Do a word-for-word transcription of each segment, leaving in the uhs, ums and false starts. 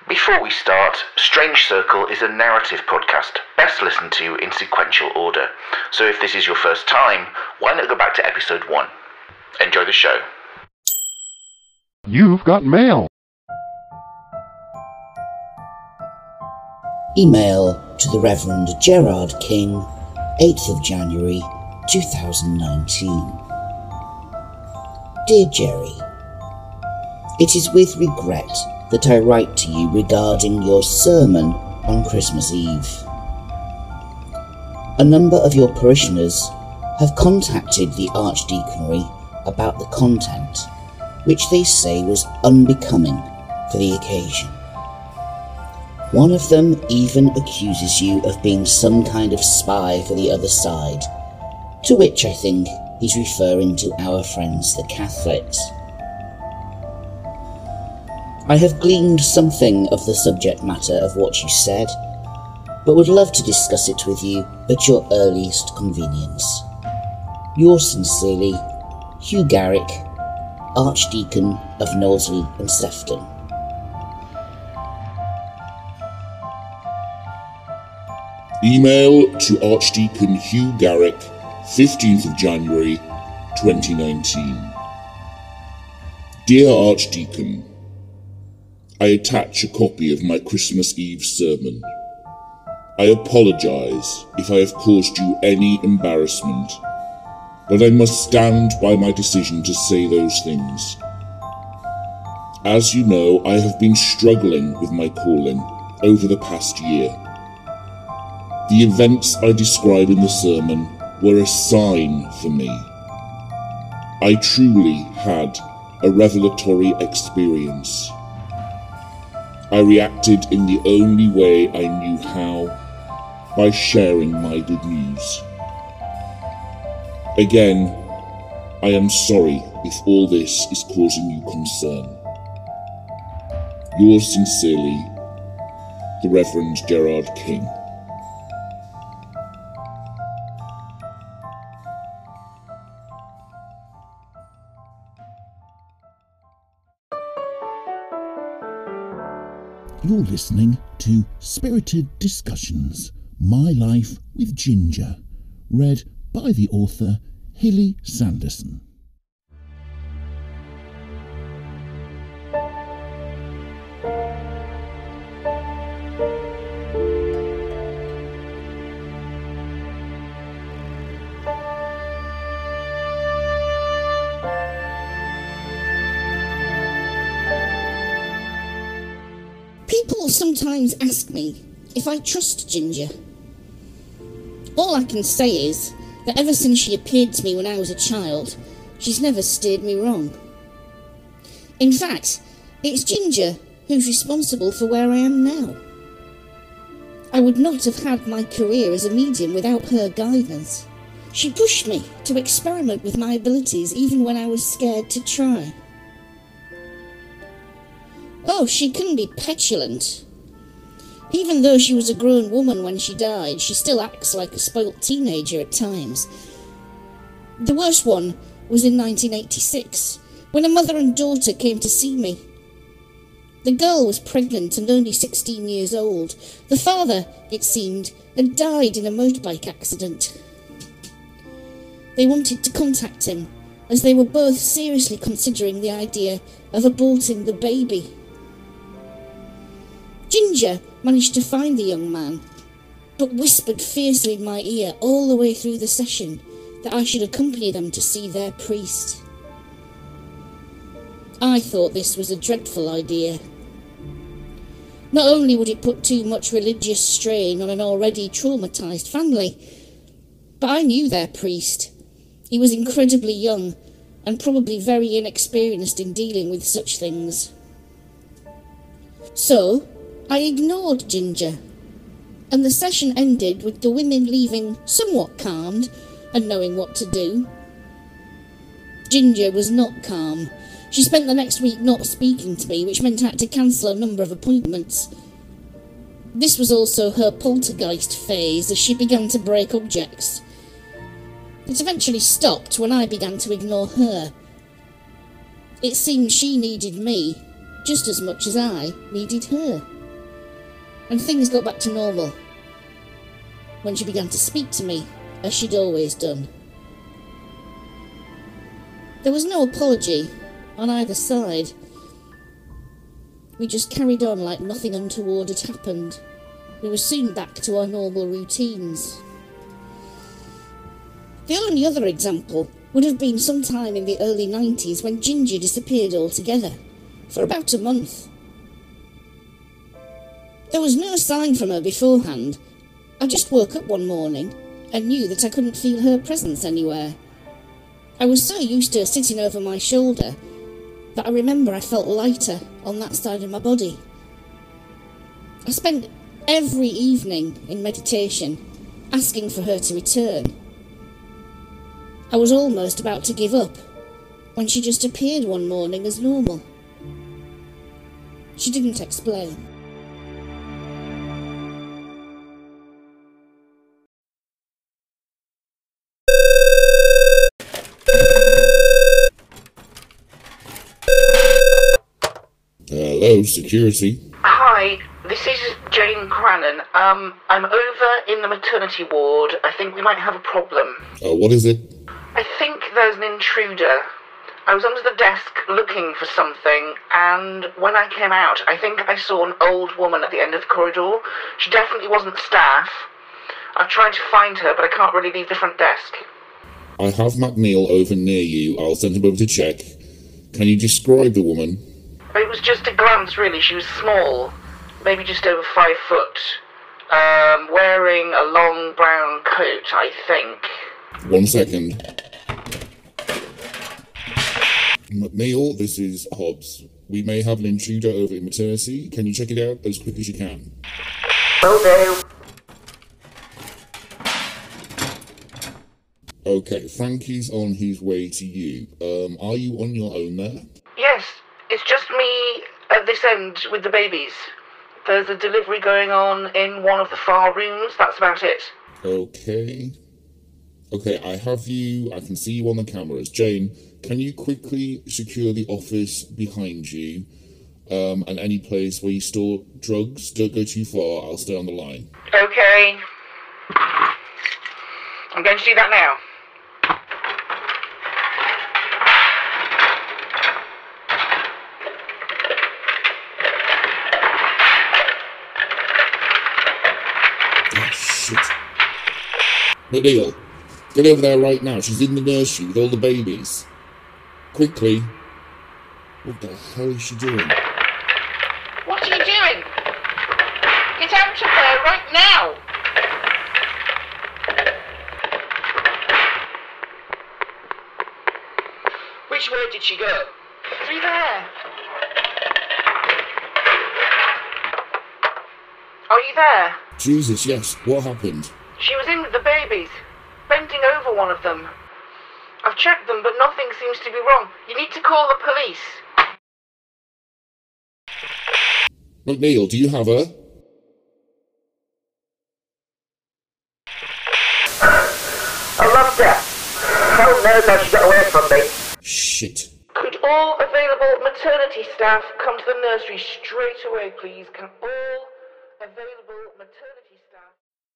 Before we start, Strange Circle is a narrative podcast, best listened to in sequential order. So if this is your first time, why not go back to episode one? Enjoy the show. You've got mail. Email to the Reverend Gerard King, eighth of January two thousand nineteen. Dear Jerry, it is with regret that I write to you regarding your sermon on Christmas Eve. A number of your parishioners have contacted the Archdeaconry about the content, which they say was unbecoming for the occasion. One of them even accuses you of being some kind of spy for the other side, to which I think he's referring to our friends the Catholics. I have gleaned something of the subject matter of what you said, but would love to discuss it with you at your earliest convenience. Yours sincerely, Hugh Garrick, Archdeacon of Knowsley and Sefton. Email to Archdeacon Hugh Garrick, fifteenth of January twenty nineteen. Dear Archdeacon, I attach a copy of my Christmas Eve sermon. I apologise if I have caused you any embarrassment, but I must stand by my decision to say those things. As you know, I have been struggling with my calling over the past year. The events I describe in the sermon were a sign for me. I truly had a revelatory experience. I reacted in the only way I knew how, by sharing my good news. Again, I am sorry if all this is causing you concern. Yours sincerely, the Reverend Gerard King. You're listening to Spirited Discussions, My Life with Ginger, read by the author Hilly Sanderson. People sometimes ask me if I trust Ginger. All I can say is that ever since she appeared to me when I was a child, she's never steered me wrong. In fact, it's Ginger who's responsible for where I am now. I would not have had my career as a medium without her guidance. She pushed me to experiment with my abilities even when I was scared to try. Oh, she can be petulant. Even though she was a grown woman when she died, she still acts like a spoilt teenager at times. The worst one was in nineteen eighty-six, when a mother and daughter came to see me. The girl was pregnant and only sixteen years old. The father, it seemed, had died in a motorbike accident. They wanted to contact him, as they were both seriously considering the idea of aborting the baby. Ginger managed to find the young man, but whispered fiercely in my ear all the way through the session that I should accompany them to see their priest. I thought this was a dreadful idea. Not only would it put too much religious strain on an already traumatised family, but I knew their priest. He was incredibly young and probably very inexperienced in dealing with such things. So, I ignored Ginger, and the session ended with the women leaving somewhat calmed and knowing what to do. Ginger was not calm. She spent the next week not speaking to me, which meant I had to cancel a number of appointments. This was also her poltergeist phase as she began to break objects. It eventually stopped when I began to ignore her. It seemed she needed me just as much as I needed her. and things got back to normal when she began to speak to me, as she'd always done. There was no apology on either side. We just carried on like nothing untoward had happened. We were soon back to our normal routines. The only other example would have been sometime in the early nineties when Ginger disappeared altogether, for about a month. There was no sign from her beforehand. I just woke up one morning and knew that I couldn't feel her presence anywhere. I was so used to her sitting over my shoulder that I remember I felt lighter on that side of my body. I spent every evening in meditation asking for her to return. I was almost about to give up when she just appeared one morning as normal. She didn't explain. Hello, security. Hi, this is Jane Crannan. Um, I'm over in the maternity ward. I think we might have a problem. Uh, what is it? I think there's an intruder. I was under the desk looking for something, and when I came out, I think I saw an old woman at the end of the corridor. She definitely wasn't staff. I've tried to find her, but I can't really leave the front desk. I have McNeil over near you. I'll send him over to check. Can you describe the woman? It was just a glance, really. She was small, maybe just over five foot, um, wearing a long brown coat, I think. One second. McNeil, this is Hobbs. We may have an intruder over in maternity. Can you check it out as quick as you can? Will do. Okay, Frankie's on his way to you. Um, are you on your own there? Yes, it's just me at this end with the babies. There's a delivery going on in one of the far rooms, that's about it. Okay. Okay, I have you, I can see you on the cameras. Jane, can you quickly secure the office behind you, um, and any place where you store drugs? Don't go too far, I'll stay on the line. Okay. I'm going to do that now. Oh, shit. McNeil, get over there right now. She's in the nursery with all the babies. Quickly. What the hell is she doing? What are you doing? Get out of there right now! Which way did she go? Through there. Are you there? Jesus, yes. What happened? She was in with the babies, bending over one of them. I've checked them, but nothing seems to be wrong. You need to call the police. McNeil, do you have her? I loved her. Hell knows how she got away from me. Shit. Could all available maternity staff come to the nursery straight away, please? Can all available maternity staff...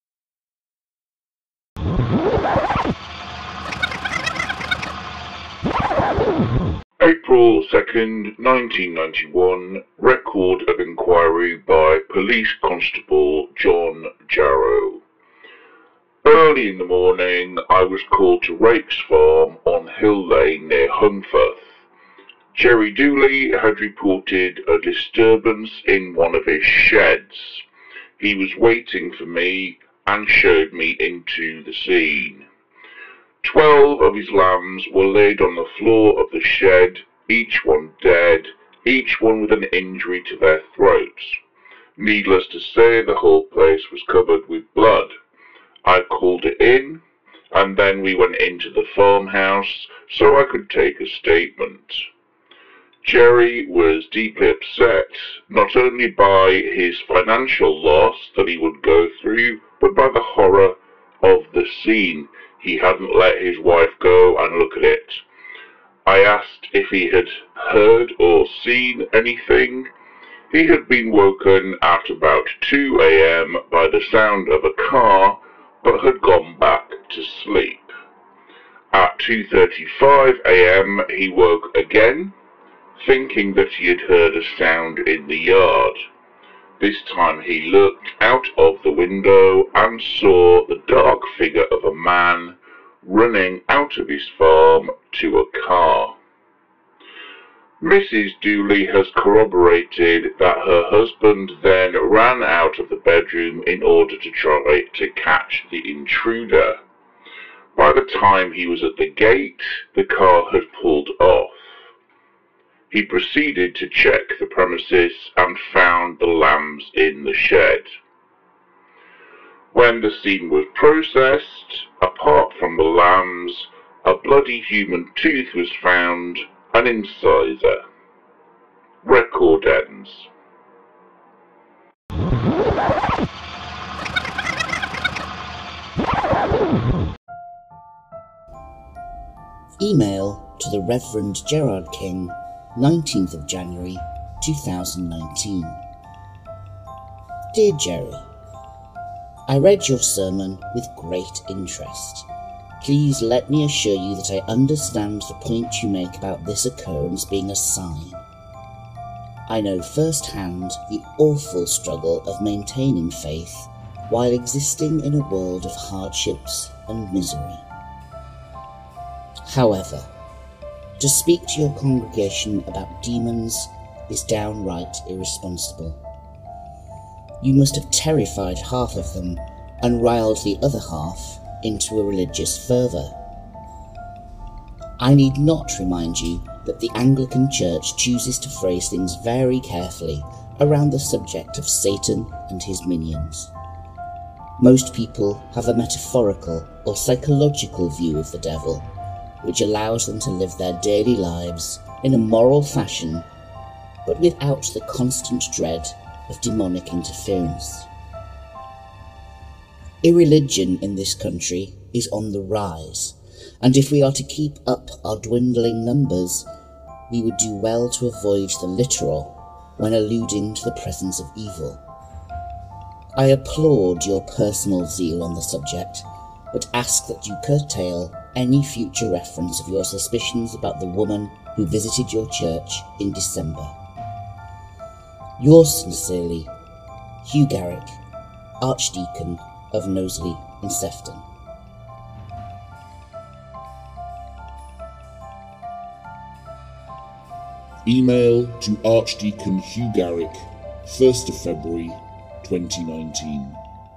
April second, nineteen ninety-one. Record of inquiry by Police Constable John Jarrow. Early in the morning, I was called to Rake's farm on Hill Lane near Hunferth. Jerry Dooley had reported a disturbance in one of his sheds. He was waiting for me and showed me into the scene. Twelve of his lambs were laid on the floor of the shed, each one dead, each one with an injury to their throats. Needless to say, the whole place was covered with blood. I called it in, and then we went into the farmhouse so I could take a statement. Jerry was deeply upset, not only by his financial loss that he would go through, but by the horror of the scene. He hadn't let his wife go and look at it. I asked if he had heard or seen anything. He had been woken at about two a m by the sound of a car, but had gone back to sleep. At two thirty-five a m he woke again, thinking that he had heard a sound in the yard. This time he looked out of the window and saw the dark figure of a man running out of his farm to a car. Missus Dooley has corroborated that her husband then ran out of the bedroom in order to try to catch the intruder. By the time he was at the gate, the car had pulled off. He proceeded to check the premises and found the lambs in the shed. When the scene was processed, apart from the lambs, a bloody human tooth was found, an incisor. Record ends. Email to the Reverend Gerard King, nineteenth of January two thousand nineteen. Dear Jerry, I read your sermon with great interest. Please let me assure you that I understand the point you make about this occurrence being a sign. I know firsthand the awful struggle of maintaining faith while existing in a world of hardships and misery. However, to speak to your congregation about demons is downright irresponsible. You must have terrified half of them and riled the other half into a religious fervour. I need not remind you that the Anglican Church chooses to phrase things very carefully around the subject of Satan and his minions. Most people have a metaphorical or psychological view of the devil, which allows them to live their daily lives in a moral fashion, but without the constant dread of demonic interference. Irreligion in this country is on the rise, and if we are to keep up our dwindling numbers, we would do well to avoid the literal when alluding to the presence of evil. I applaud your personal zeal on the subject, but ask that you curtail any future reference of your suspicions about the woman who visited your church in December. Yours sincerely, Hugh Garrick, Archdeacon of Knowsley in Sefton. Email to Archdeacon Hugh Garrick, first of February twenty nineteen.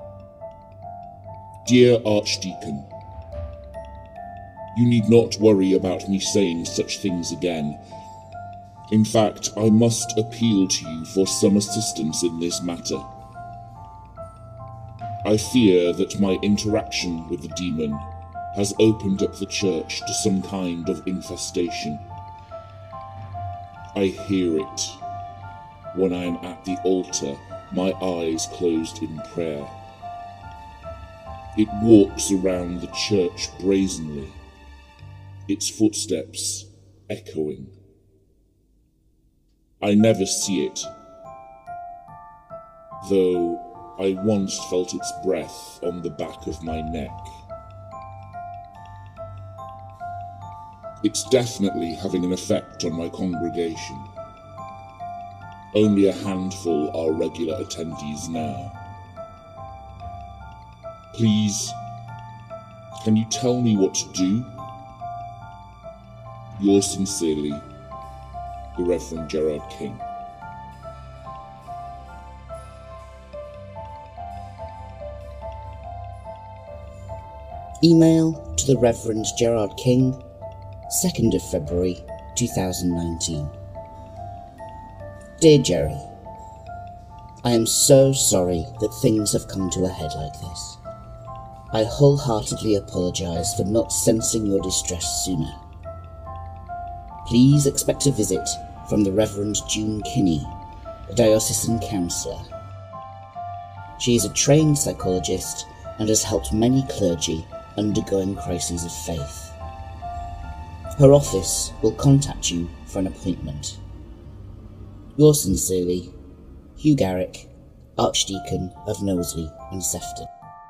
Dear Archdeacon, you need not worry about me saying such things again. In fact, I must appeal to you for some assistance in this matter. I fear that my interaction with the demon has opened up the church to some kind of infestation. I hear it when I am at the altar, my eyes closed in prayer. It walks around the church brazenly, its footsteps echoing. I never see it, though I once felt its breath on the back of my neck. It's definitely having an effect on my congregation. Only a handful are regular attendees now. Please, can you tell me what to do? Yours sincerely, the Reverend Gerard King. Email to the Reverend Gerard King, second of February two thousand nineteen. Dear Jerry, I am so sorry that things have come to a head like this. I wholeheartedly apologise for not sensing your distress sooner. Please expect a visit from the Reverend June Kinney, a diocesan counsellor. She is a trained psychologist and has helped many clergy undergoing crises of faith. Her office will contact you for an appointment. Yours sincerely, Hugh Garrick, Archdeacon of Knowsley and Sefton.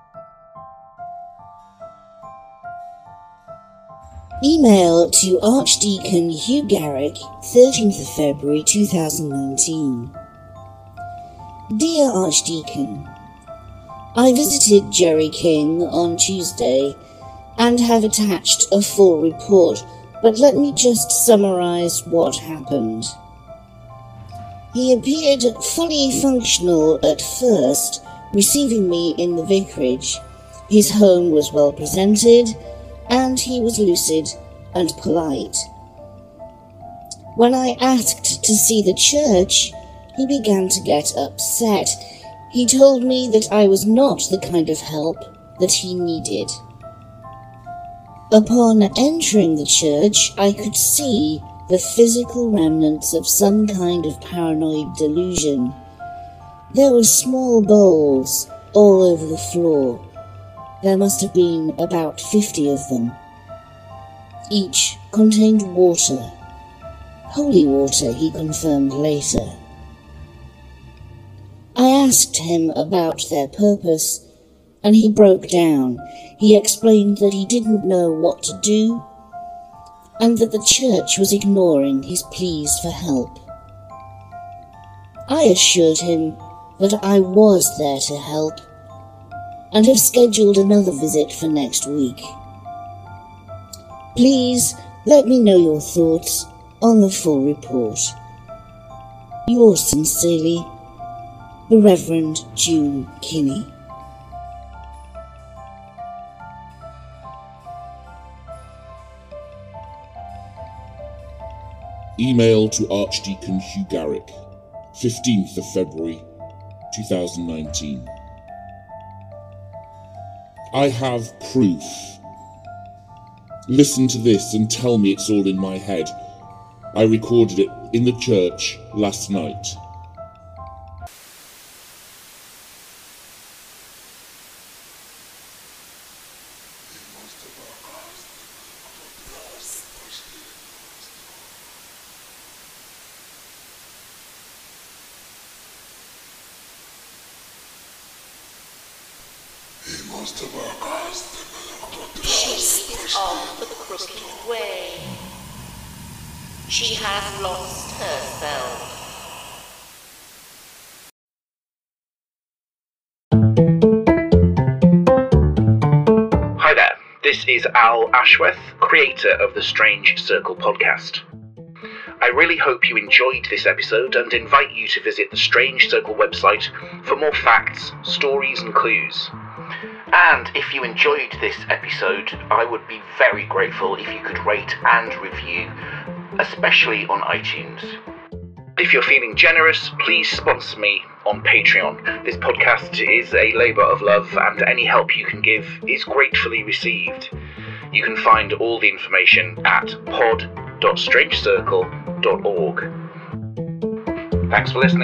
Email to Archdeacon Hugh Garrick, thirteenth of February two thousand nineteen. Dear Archdeacon, I visited Jerry King on Tuesday and have attached a full report, but let me just summarise what happened. He appeared fully functional at first, receiving me in the vicarage. His home was well presented, and he was lucid and polite. When I asked to see the church, he began to get upset. He told me that I was not the kind of help that he needed. Upon entering the church, I could see the physical remnants of some kind of paranoid delusion. There were small bowls all over the floor. There must have been about fifty of them. Each contained water. Holy water, he confirmed later. I asked him about their purpose, and he broke down. He explained that he didn't know what to do, and that the church was ignoring his pleas for help. I assured him that I was there to help, and have scheduled another visit for next week. Please let me know your thoughts on the full report. Yours sincerely, the Reverend June Kinney. Email to Archdeacon Hugh Garrick, fifteenth of February two thousand nineteen. I have proof. Listen to this and tell me it's all in my head. I recorded it in the church last night. She is on the crooked way. She has lost herself. Hi there, this is Al Ashworth, creator of the Strange Circle podcast. I really hope you enjoyed this episode and invite you to visit the Strange Circle website for more facts, stories and clues. And if you enjoyed this episode, I would be very grateful if you could rate and review, especially on iTunes. If you're feeling generous, please sponsor me on Patreon. This podcast is a labour of love, and any help you can give is gratefully received. You can find all the information at pod dot strange circle dot org. Thanks for listening.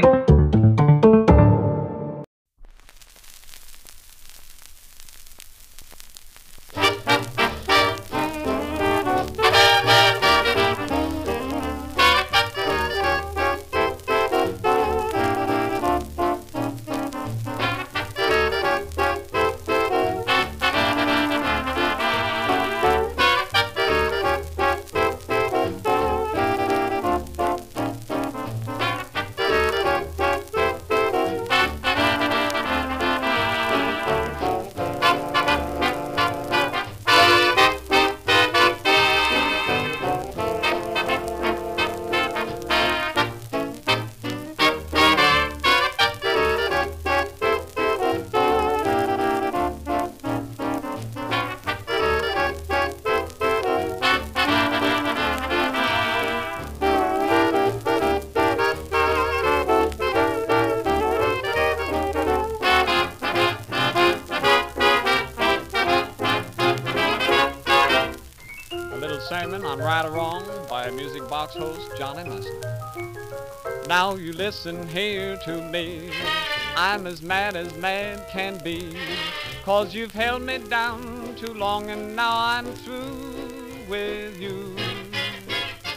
Sermon on Right or Wrong by Music Box host Johnny Musser. Now you listen here to me, I'm as mad as mad can be, 'cause you've held me down too long and now I'm through with you.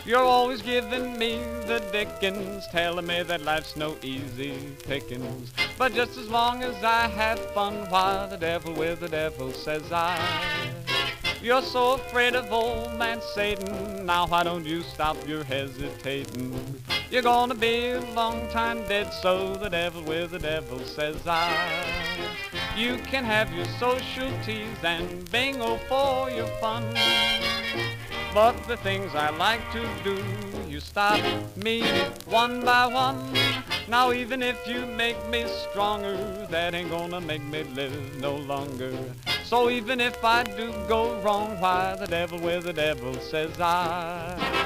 You're always giving me the dickens, telling me that life's no easy pickings. But just as long as I have fun, why the devil with the devil says I. You're so afraid of old man Satan, now why don't you stop your hesitating? You're gonna be a long time dead, so the devil with the devil says I. You can have your social teas and bingo for your fun, but the things I like to do, you stop me one by one. Now even if you make me stronger, that ain't gonna make me live no longer. So even if I do go wrong, why the devil with the devil says I.